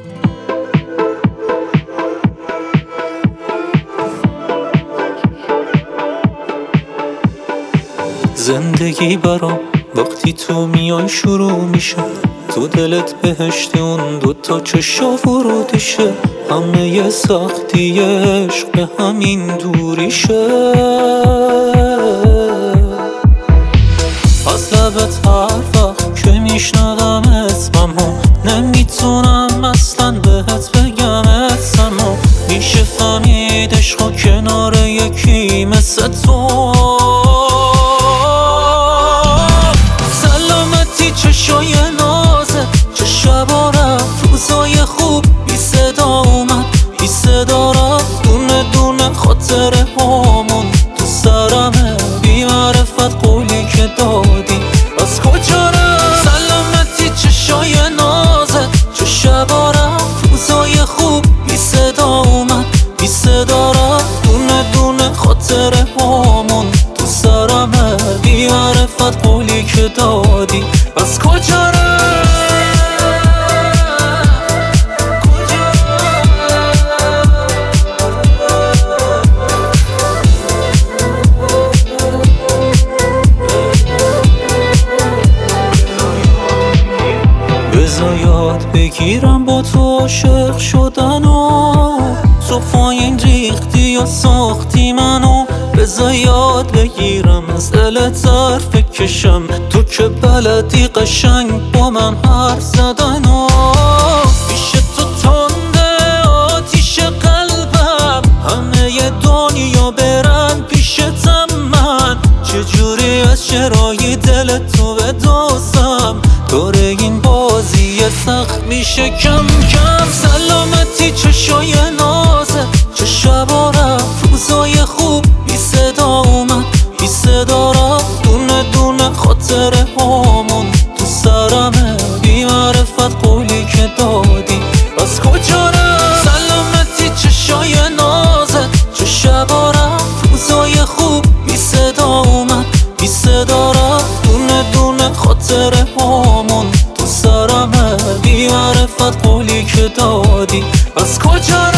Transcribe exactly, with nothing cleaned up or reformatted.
زندگی برام وقتی تو میای شروع میشه، تو دلت بهشت اون دوتا چشا ورودشه، همه ی سختی عشق به همین دوریشه. از لبت هر وقت که میشنوم اسممو نمیتونم اصلا بهت بگم اسمو. میشه فهمید عشقا کنار یکی مثل تو. چشای نازه چه شبا رفت، روزای خوب بی صدا اومد بی صدا رفت، دونه دونه خاطره هامون تو سرمه، بی معرفت قولی که دادی از کجا رفت. سلامتی چشای نازه چه شبا رفت، روزای خوب بی صدا اومد بی صدا رفت، دونه دونه خاطره هامون تو سرمه، بی معرفت قولی که دادی از کجا رفت. بذار یاد بگیرم با تو عاشق شدن و تو پایین ریختی یا ساختی منو. بذار یاد بگیرم از دلت حرف بکشم، تو که بلدی قشنگ با من حرف زدن و پیش تو تنده آتیش قلبم، همه ی دنیا برن پیشتم، من چجوری از چرای دل تو بدازم. دور این بازی سخت میشه کم کم. سلامتی چشای نازه چه شبا رفت، روزای خوب بی صدا اومد بی صدا رفت، دونه دونه خاطره هامون تو سرمه، بی معرفت قولی که دادی از کجا رفت. سلامتی چشای نازه چه شبا رفت، روزای خوب بی صدا اومد بی صدا رفت، دونه دونه خاطره هامون تو سرمه، بی معرفت قولی که دادی از کجا رفت.